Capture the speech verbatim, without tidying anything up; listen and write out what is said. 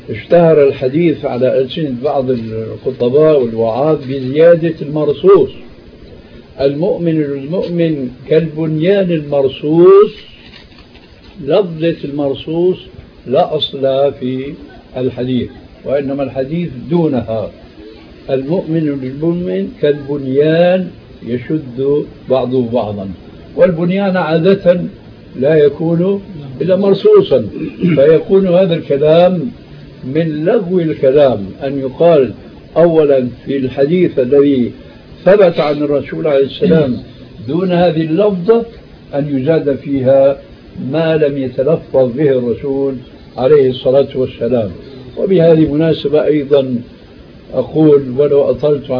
اشتهر الحديث على ألسنة بعض الخطباء والوعاظ بزيادة المرصوص. المؤمن للمؤمن كالبنيان المرصوص، لفظة المرصوص لا أصل في الحديث، وإنما الحديث دونها. المؤمن للمؤمن كالبنيان يشد بعضه بعضا، والبنيان عادة لا يكون إلا مرصوصا، فيكون هذا الكلام من لغو الكلام أن يقال أولا في الحديث الذي ثبت عن الرسول عليه السلام دون هذه اللفظة أن يزاد فيها ما لم يتلفظ به الرسول عليه الصلاة والسلام. وبهذه المناسبة أيضا أقول ولو أطلت